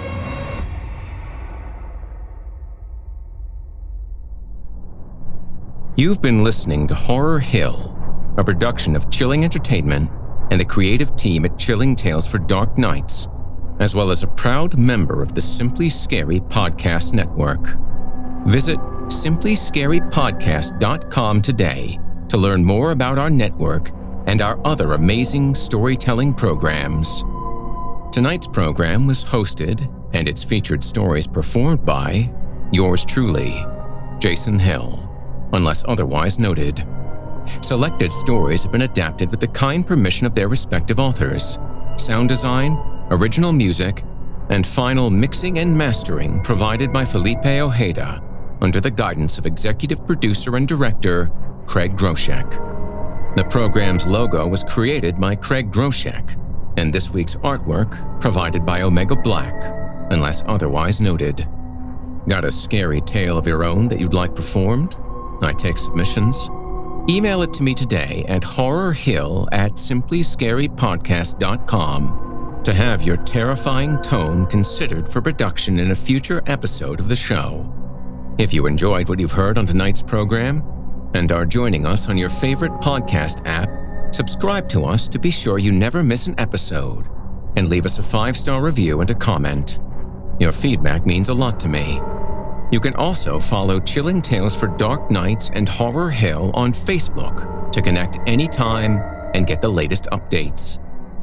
[SPEAKER 3] You've been listening to Horror Hill, a production of Chilling Entertainment and the creative team at Chilling Tales for Dark Nights, as well as a proud member of the Simply Scary Podcast Network. Visit simply scary podcast dot com today to learn more about our network and our other amazing storytelling programs. Tonight's program was hosted and its featured stories performed by yours truly, Jason Hill, unless otherwise noted. Selected stories have been adapted with the kind permission of their respective authors. Sound design, original music, and final mixing and mastering provided by Felipe Ojeda under the guidance of executive producer and director Craig Groshek. The program's logo was created by Craig Groshek, and this week's artwork provided by Omega Black, unless otherwise noted. Got a scary tale of your own that you'd like performed? I take submissions. Email it to me today at horrorhill at simply scary podcast dot com to have your terrifying tone considered for production in a future episode of the show. If you enjoyed what you've heard on tonight's program and are joining us on your favorite podcast app, subscribe to us to be sure you never miss an episode, and leave us a five-star review and a comment. Your feedback means a lot to me. You can also follow Chilling Tales for Dark Nights and Horror Hill on Facebook to connect anytime and get the latest updates.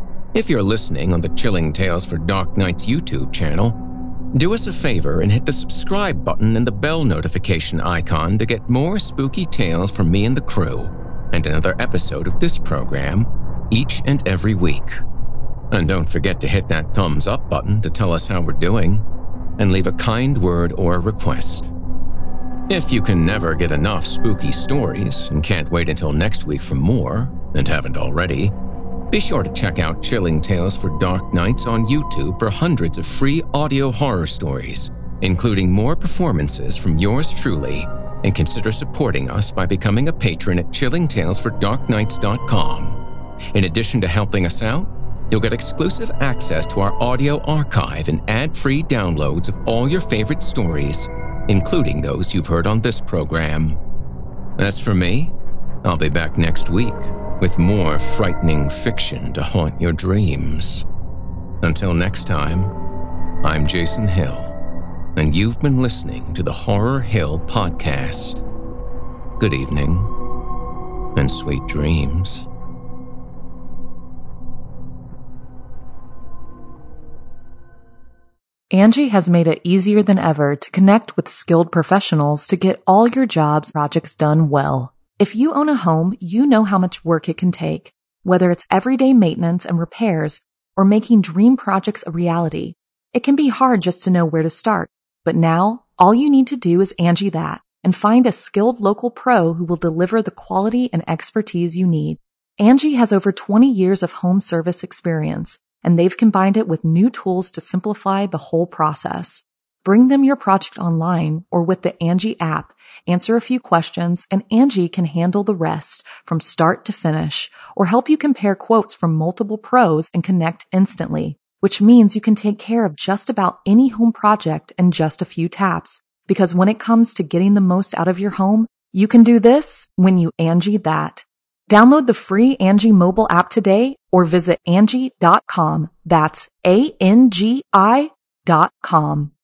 [SPEAKER 3] If you're listening on the Chilling Tales for Dark Nights YouTube channel, do us a favor and hit the subscribe button and the bell notification icon to get more spooky tales from me and the crew, and another episode of this program each and every week. And don't forget to hit that thumbs up button to tell us how we're doing, and leave a kind word or a request. If you can never get enough spooky stories and can't wait until next week for more, and haven't already, be sure to check out Chilling Tales for Dark Nights on YouTube for hundreds of free audio horror stories, including more performances from yours truly, and consider supporting us by becoming a patron at chilling tales for dark nights dot com. In addition to helping us out, you'll get exclusive access to our audio archive and ad-free downloads of all your favorite stories, including those you've heard on this program. As for me, I'll be back next week with more frightening fiction to haunt your dreams. Until next time, I'm Jason Hill, and you've been listening to the Horror Hill Podcast. Good evening, and sweet dreams.
[SPEAKER 1] Angie has made it easier than ever to connect with skilled professionals to get all your jobs projects done well. If you own a home, you know how much work it can take, whether it's everyday maintenance and repairs or making dream projects a reality. It can be hard just to know where to start, but now all you need to do is Angie that and find a skilled local pro who will deliver the quality and expertise you need. Angie has over twenty years of home service experience, and they've combined it with new tools to simplify the whole process. Bring them your project online or with the Angie app, answer a few questions, and Angie can handle the rest from start to finish, or help you compare quotes from multiple pros and connect instantly, which means you can take care of just about any home project in just a few taps. Because when it comes to getting the most out of your home, you can do this when you Angie that. Download the free Angie mobile app today or visit Angie dot com. That's A N G I dot com.